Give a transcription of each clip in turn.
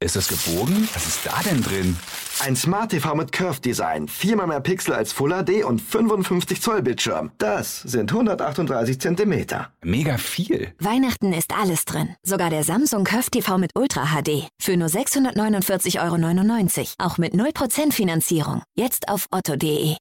Ist das gebogen? Was ist da denn drin? Ein Smart TV mit Curve-Design, 4x mehr Pixel als Full HD und 55 Zoll Bildschirm. Das sind 138 Zentimeter. Mega viel. Weihnachten ist alles drin. Sogar der Samsung Curve TV mit Ultra HD. Für nur 649,99 €. Auch mit 0% Finanzierung. Jetzt auf otto.de.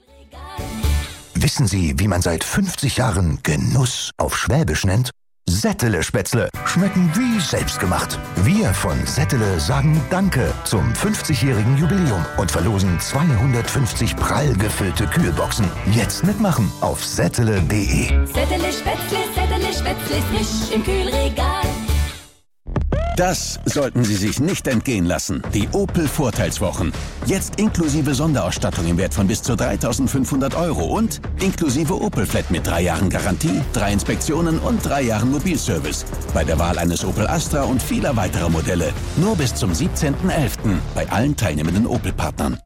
Wissen Sie, wie man seit 50 Jahren Genuss auf Schwäbisch nennt? Settele-Spätzle schmecken wie selbstgemacht. Wir von Settele sagen Danke zum 50-jährigen Jubiläum und verlosen 250 prall gefüllte Kühlboxen. Jetzt mitmachen auf settele.de. Settele-Spätzle, frisch im Kühlregal. Das sollten Sie sich nicht entgehen lassen. Die Opel-Vorteilswochen. Jetzt inklusive Sonderausstattung im Wert von bis zu 3.500 € und inklusive Opel-Flat mit 3 Jahren Garantie, 3 Inspektionen und 3 Jahren Mobilservice. Bei der Wahl eines Opel Astra und vieler weiterer Modelle. Nur bis zum 17.11. bei allen teilnehmenden Opel-Partnern.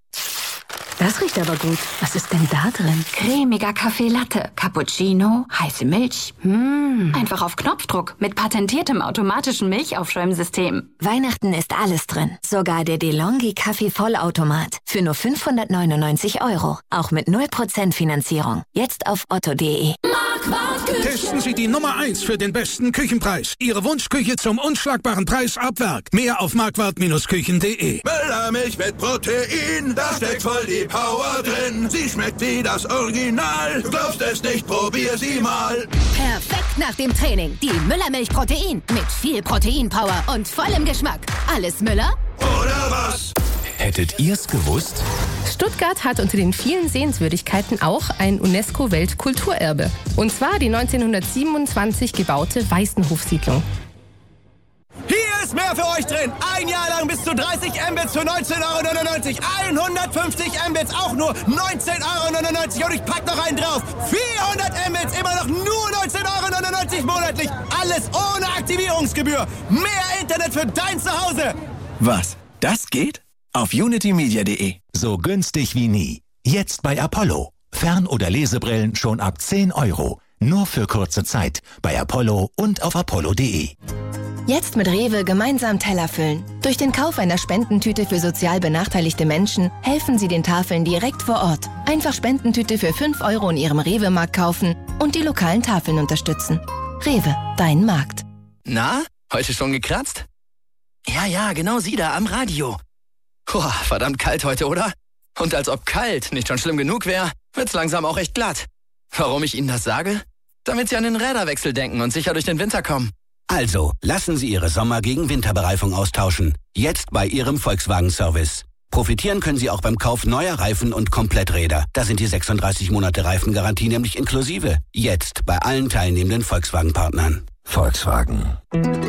Das riecht aber gut. Was ist denn da drin? Cremiger Kaffee Latte, Cappuccino, heiße Milch. Einfach auf Knopfdruck mit patentiertem automatischen Milchaufschäumsystem. Weihnachten ist alles drin. Sogar der DeLonghi Kaffee Vollautomat. Für nur 599 €. Auch mit 0% Finanzierung. Jetzt auf otto.de. Testen Sie die Nummer 1 für den besten Küchenpreis. Ihre Wunschküche zum unschlagbaren Preis ab Werk. Mehr auf marquardt-küchen.de. Müllermilch mit Protein, da steckt voll die Power drin. Sie schmeckt wie das Original. Du glaubst es nicht, probier sie mal. Perfekt nach dem Training. Die Müllermilch Protein. Mit viel Proteinpower und vollem Geschmack. Alles Müller? Oder was? Hättet ihr's gewusst? Stuttgart hat unter den vielen Sehenswürdigkeiten auch ein UNESCO-Weltkulturerbe. Und zwar die 1927 gebaute Weißenhofsiedlung. Hier ist mehr für euch drin. Ein Jahr lang bis zu 30 Mbits für 19,99 €. 150 Mbits auch nur 19,99 € und ich pack noch einen drauf. 400 Mbits immer noch nur 19,99 € monatlich. Alles ohne Aktivierungsgebühr. Mehr Internet für dein Zuhause. Was? Das geht? Auf unitymedia.de. So günstig wie nie. Jetzt bei Apollo. Fern- oder Lesebrillen schon ab 10 €. Nur für kurze Zeit. Bei Apollo und auf apollo.de. Jetzt mit Rewe gemeinsam Teller füllen. Durch den Kauf einer Spendentüte für sozial benachteiligte Menschen helfen Sie den Tafeln direkt vor Ort. Einfach Spendentüte für 5 € in Ihrem Rewe-Markt kaufen und die lokalen Tafeln unterstützen. Rewe, dein Markt. Na, heute schon gekratzt? Ja, genau Sie da am Radio. Boah, verdammt kalt heute, oder? Und als ob kalt nicht schon schlimm genug wäre, wird's langsam auch echt glatt. Warum ich Ihnen das sage? Damit Sie an den Räderwechsel denken und sicher durch den Winter kommen. Also, lassen Sie Ihre Sommer- gegen Winterbereifung austauschen. Jetzt bei Ihrem Volkswagen-Service. Profitieren können Sie auch beim Kauf neuer Reifen und Kompletträder. Da sind die 36 Monate Reifengarantie nämlich inklusive. Jetzt bei allen teilnehmenden Volkswagen-Partnern. Volkswagen.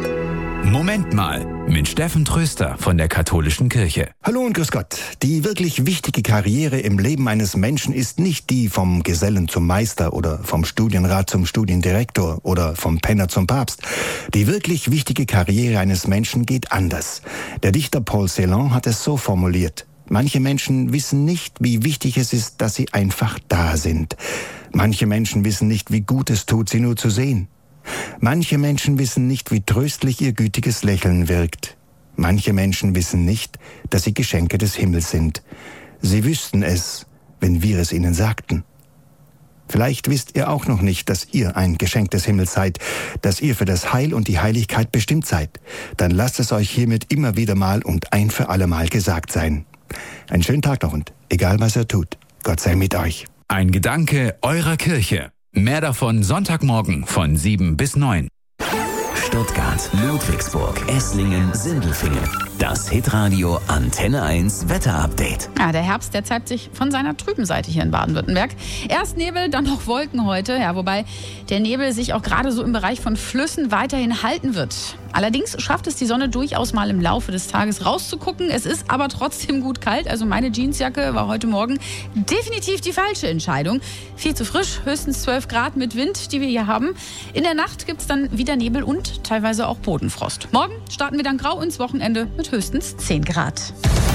Moment mal, mit Steffen Tröster von der Katholischen Kirche. Hallo und grüß Gott. Die wirklich wichtige Karriere im Leben eines Menschen ist nicht die vom Gesellen zum Meister oder vom Studienrat zum Studiendirektor oder vom Penner zum Papst. Die wirklich wichtige Karriere eines Menschen geht anders. Der Dichter Paul Celan hat es so formuliert. Manche Menschen wissen nicht, wie wichtig es ist, dass sie einfach da sind. Manche Menschen wissen nicht, wie gut es tut, sie nur zu sehen. Manche Menschen wissen nicht, wie tröstlich ihr gütiges Lächeln wirkt. Manche Menschen wissen nicht, dass sie Geschenke des Himmels sind. Sie wüssten es, wenn wir es ihnen sagten. Vielleicht wisst ihr auch noch nicht, dass ihr ein Geschenk des Himmels seid, dass ihr für das Heil und die Heiligkeit bestimmt seid. Dann lasst es euch hiermit immer wieder mal und ein für alle Mal gesagt sein. Einen schönen Tag noch und egal was ihr tut, Gott sei mit euch. Ein Gedanke eurer Kirche. Mehr davon Sonntagmorgen von 7 bis 9. Stuttgart, Ludwigsburg, Esslingen, Sindelfingen. Das Hitradio Antenne 1 Wetterupdate. Ja, der Herbst, der zeigt sich von seiner trüben Seite hier in Baden-Württemberg. Erst Nebel, dann noch Wolken heute. Ja, wobei der Nebel sich auch gerade so im Bereich von Flüssen weiterhin halten wird. Allerdings schafft es die Sonne durchaus mal im Laufe des Tages rauszugucken. Es ist aber trotzdem gut kalt. Also meine Jeansjacke war heute Morgen definitiv die falsche Entscheidung. Viel zu frisch, höchstens 12 Grad mit Wind, die wir hier haben. In der Nacht gibt es dann wieder Nebel und teilweise auch Bodenfrost. Morgen starten wir dann grau ins Wochenende mit höchstens 10 Grad.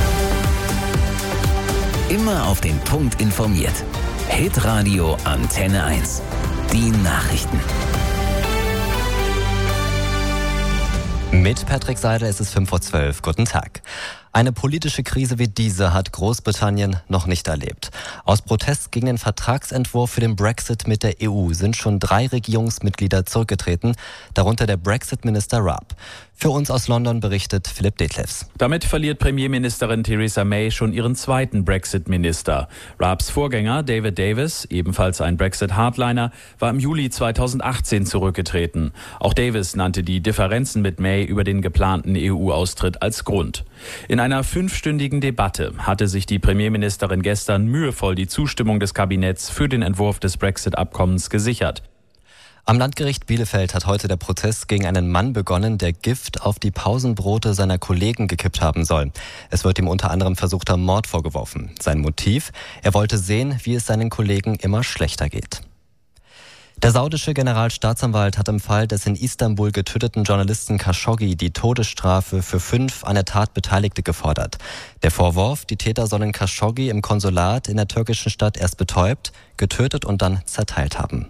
Immer auf den Punkt informiert. Hitradio Antenne 1. Die Nachrichten. Mit Patrick Seidel ist es 11:05. Guten Tag. Eine politische Krise wie diese hat Großbritannien noch nicht erlebt. Aus Protest gegen den Vertragsentwurf für den Brexit mit der EU sind schon 3 Regierungsmitglieder zurückgetreten, darunter der Brexit-Minister Raab. Für uns aus London berichtet Philipp Detlefs. Damit verliert Premierministerin Theresa May schon ihren zweiten Brexit-Minister. Raabs Vorgänger David Davis, ebenfalls ein Brexit-Hardliner, war im Juli 2018 zurückgetreten. Auch Davis nannte die Differenzen mit May über den geplanten EU-Austritt als Grund. In einer 5-stündigen Debatte hatte sich die Premierministerin gestern mühevoll die Zustimmung des Kabinetts für den Entwurf des Brexit-Abkommens gesichert. Am Landgericht Bielefeld hat heute der Prozess gegen einen Mann begonnen, der Gift auf die Pausenbrote seiner Kollegen gekippt haben soll. Es wird ihm unter anderem versuchter Mord vorgeworfen. Sein Motiv? Er wollte sehen, wie es seinen Kollegen immer schlechter geht. Der saudische Generalstaatsanwalt hat im Fall des in Istanbul getöteten Journalisten Khashoggi die Todesstrafe für 5 an der Tat Beteiligte gefordert. Der Vorwurf, die Täter sollen Khashoggi im Konsulat in der türkischen Stadt erst betäubt, getötet und dann zerteilt haben.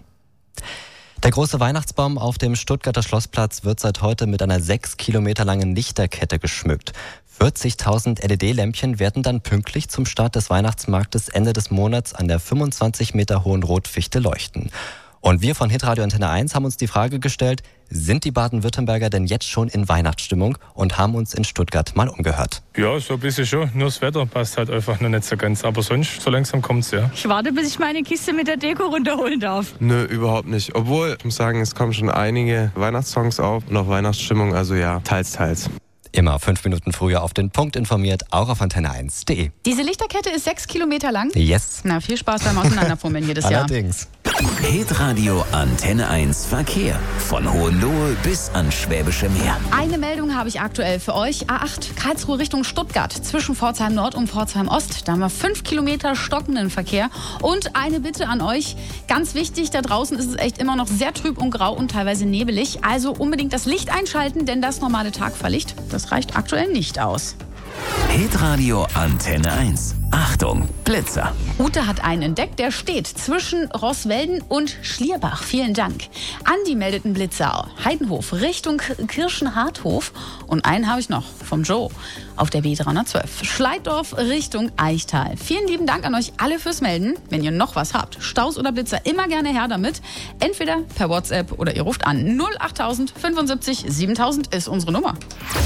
Der große Weihnachtsbaum auf dem Stuttgarter Schlossplatz wird seit heute mit einer 6 Kilometer langen Lichterkette geschmückt. 40.000 LED-Lämpchen werden dann pünktlich zum Start des Weihnachtsmarktes Ende des Monats an der 25 Meter hohen Rotfichte leuchten. Und wir von Hitradio Antenne 1 haben uns die Frage gestellt, sind die Baden-Württemberger denn jetzt schon in Weihnachtsstimmung und haben uns in Stuttgart mal umgehört. Ja, so ein bisschen schon. Nur das Wetter passt halt einfach noch nicht so ganz. Aber sonst, so langsam kommt's, ja. Ich warte, bis ich meine Kiste mit der Deko runterholen darf. Nö, überhaupt nicht. Obwohl, ich muss sagen, es kommen schon einige Weihnachtssongs auf und auch Weihnachtsstimmung. Also ja, teils, teils. Immer 5 Minuten früher auf den Punkt informiert, auch auf antenne1.de. Diese Lichterkette ist 6 Kilometer lang? Yes. Na, viel Spaß beim Auseinanderfummeln jedes Jahr. Allerdings. Hitradio Antenne 1 Verkehr. Von Hohenlohe bis ans Schwäbische Meer. Eine Meldung habe ich aktuell für euch. A8 Karlsruhe Richtung Stuttgart. Zwischen Pforzheim Nord und Pforzheim Ost. Da haben wir 5 Kilometer stockenden Verkehr. Und eine Bitte an euch. Ganz wichtig, da draußen ist es echt immer noch sehr trüb und grau und teilweise nebelig. Also unbedingt das Licht einschalten, denn das normale Tagfahrlicht, das reicht aktuell nicht aus. Hitradio Antenne 1. Achtung, Blitzer. Ute hat einen entdeckt, der steht zwischen Roßwelden und Schlierbach. Vielen Dank. Andi meldet einen Blitzer. Heidenhof Richtung Kirchenharthof. Und einen habe ich noch vom Joe auf der B312. Schleiddorf Richtung Eichtal. Vielen lieben Dank an euch alle fürs Melden. Wenn ihr noch was habt, Staus oder Blitzer, immer gerne her damit. Entweder per WhatsApp oder ihr ruft an. 08000 75 7000 ist unsere Nummer.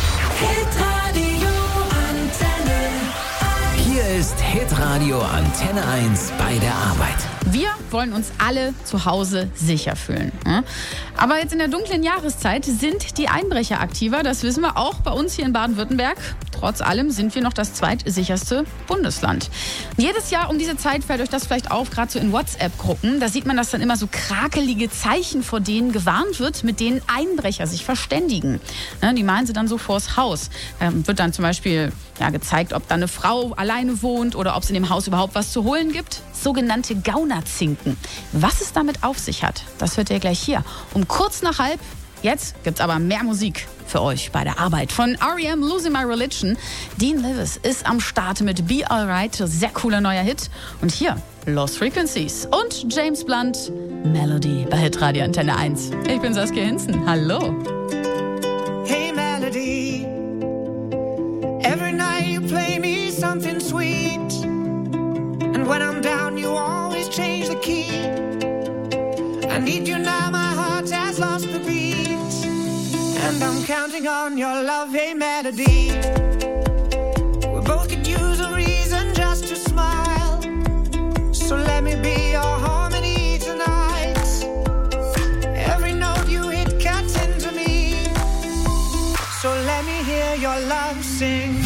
Hier ist Hitradio Antenne 1 bei der Arbeit. Wir wollen uns alle zu Hause sicher fühlen. Aber jetzt in der dunklen Jahreszeit sind die Einbrecher aktiver. Das wissen wir auch bei uns hier in Baden-Württemberg. Trotz allem sind wir noch das zweitsicherste Bundesland. Jedes Jahr um diese Zeit fällt euch das vielleicht auf, gerade so in WhatsApp-Gruppen. Da sieht man, dass dann immer so krakelige Zeichen, vor denen gewarnt wird, mit denen Einbrecher sich verständigen. Die malen sie dann so vors Haus. Wird dann zum Beispiel gezeigt, ob da eine Frau alleine wohnt oder ob es in dem Haus überhaupt was zu holen gibt. Sogenannte Gaunerzinken. Was es damit auf sich hat, das hört ihr gleich hier. Um kurz nach halb. Jetzt gibt's aber mehr Musik für euch bei der Arbeit. Von R.E.M. Losing My Religion. Dean Lewis ist am Start mit Be Alright. Sehr cooler neuer Hit. Und hier Lost Frequencies und James Blunt Melody bei Hitradio Antenne 1. Ich bin Saskia Hinzen. Hallo. Hey Melody, every night you play me something sweet. And when I'm down you always change the key. I need you now, my heart has lost the beat. And I'm counting on your love, hey Melody. We both could use a reason just to smile. So let me be your harmony tonight. Every note you hit cuts into me. So let me hear your love sing.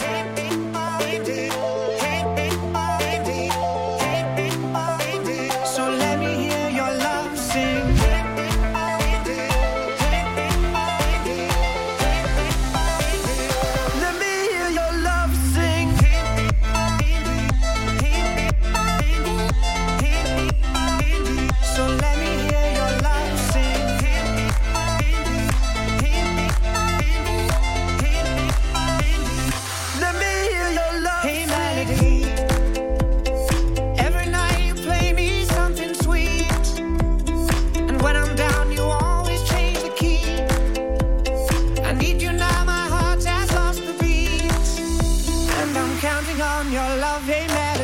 So let me hear your love sing. Let me hear your love sing. So let me hear your love sing. Let me counting on your love, hey Melody.